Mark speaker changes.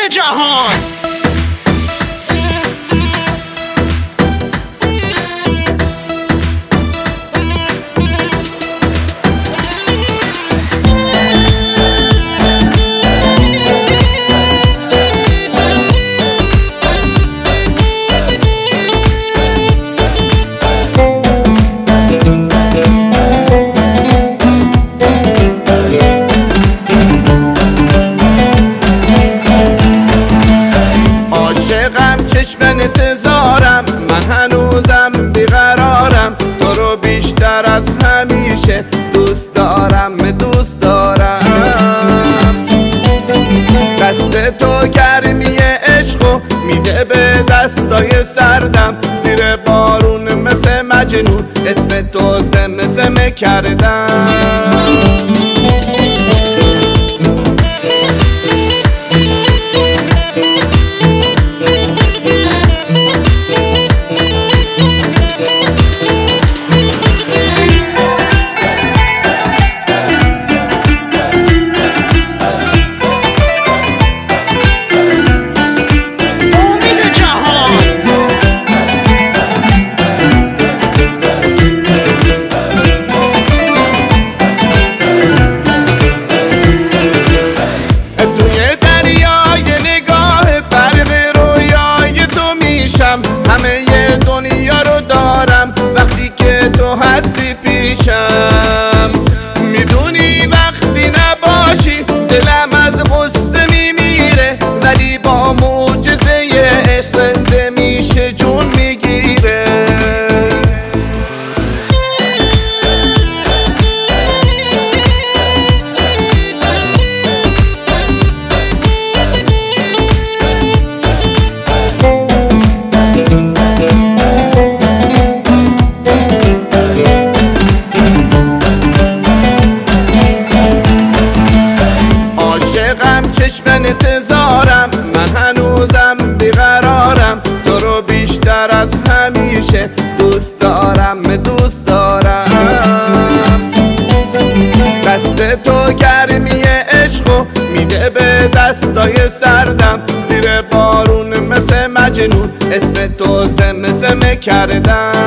Speaker 1: جهان.
Speaker 2: چشم انتظارم، من هنوزم بیقرارم، تو رو بیشتر از همیشه دوست دارم دوست دارم. دست تو گرمی عشقو میده به دستای سردم، زیر بارون مثل مجنون اسم تو زمزمه کردم. همه دنیا رو دارم وقتی که تو هستی پیشم. میدونی وقتی نباشی دلم از غصه میمیره، ولی با معجزه عشق زنده میشه جون میگیره. چشم انتظارم، من هنوزم بیقرارم، تو رو بیشتر از همیشه دوست دارم دوست دارم. دست تو گرمی عشقو میده به دستای سردم، زیر بارون مثل مجنون اسم تو زمزمه کردم.